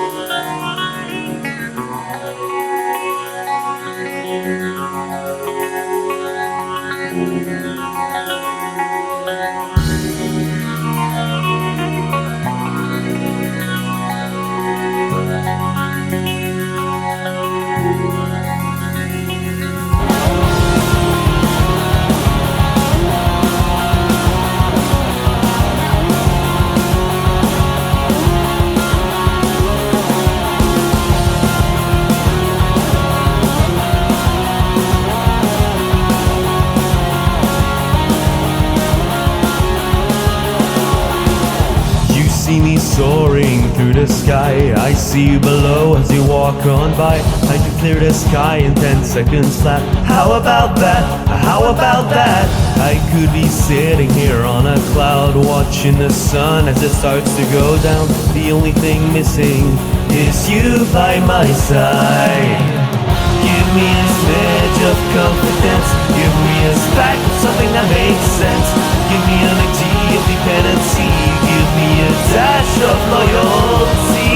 See me soaring through the sky. I see you below as you walk on by. I can clear the sky in 10 seconds flat. How about that? How about that? I could be sitting here on a cloud, watching the sun as it starts to go down. The only thing missing is you by my side. Give me a smidge of confidence. Give me a spark of something that makes sense. Give me an idea of dependency. Give me a dash of loyalty.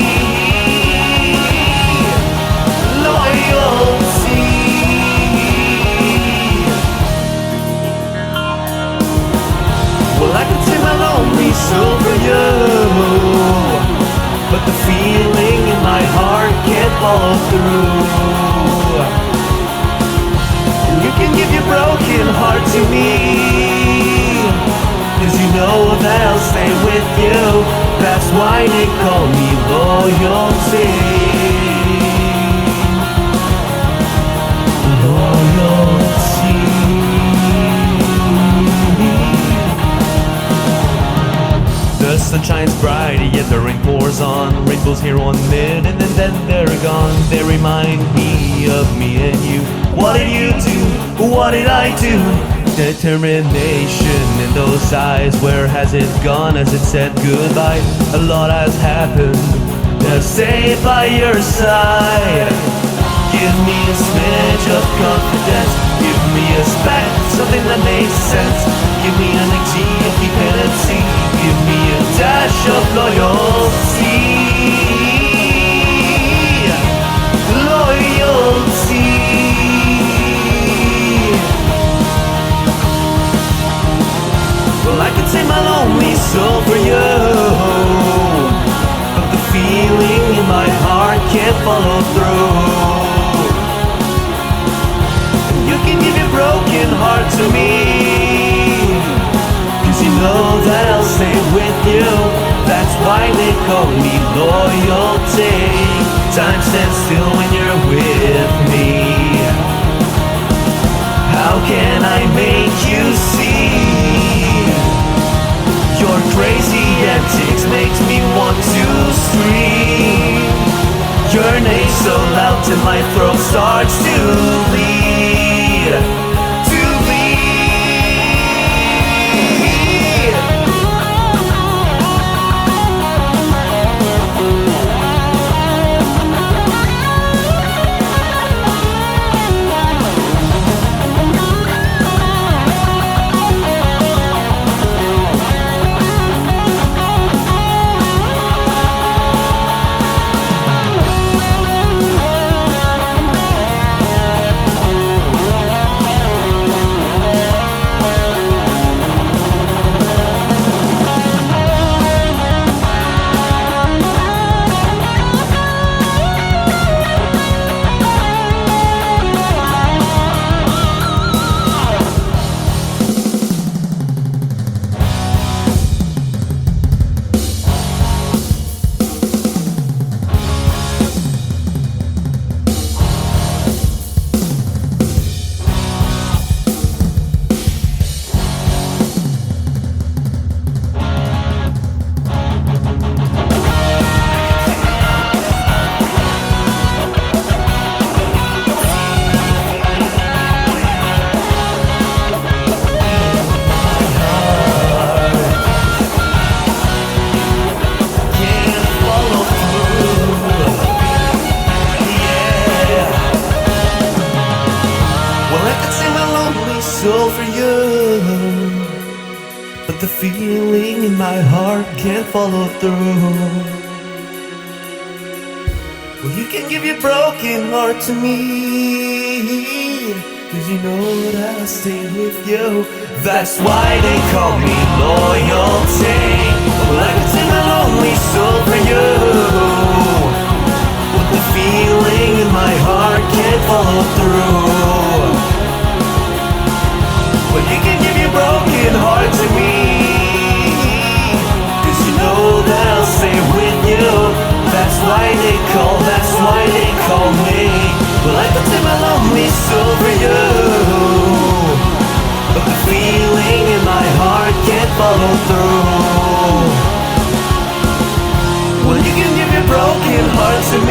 Loyalty. Well, I could take my lonely soul for you, but the feeling in my heart can't follow through. And you can give your broken heart to me, 'cause you know that I'll stay with you. That's why they call me loyalty. Loyalty. The sun shines bright, yet the rain pours on. Rainbows here 1 minute and then they're gone. They remind me of me and you. What did you do? What did I do? Determination in those eyes. Where has it gone? Has it said goodbye? A lot has happened to stay by your side. Give me a smidge of confidence. Give me a spark, something that makes sense. Give me an idea of dependency. Give me a dash of loyalty. Loyalty. Well, I could take my lonely soul for you, but the feeling in my heart can't follow through. And you can give your broken heart to me, 'cause you know that I'll stay with you. That's why they call me loyalty. Time stands still when you're with me. How can I make you see? Your crazy antics makes me want to scream. Your name so loud till my throat starts to bleed. To bleed. soul for you, but the feeling in my heart can't follow through. you can give your broken heart to me, 'cause you know that I'll stay with you. That's why they call me loyalty. Well, I could take my lonely soul for you, but the feeling in my heart can't follow through. Well, you can give your broken heart to me, 'cause you know that I'll stay with you. That's why they call me. Well, I could take my lonely soul for you, but the feeling in my heart can't follow through. Well, you can give your broken heart to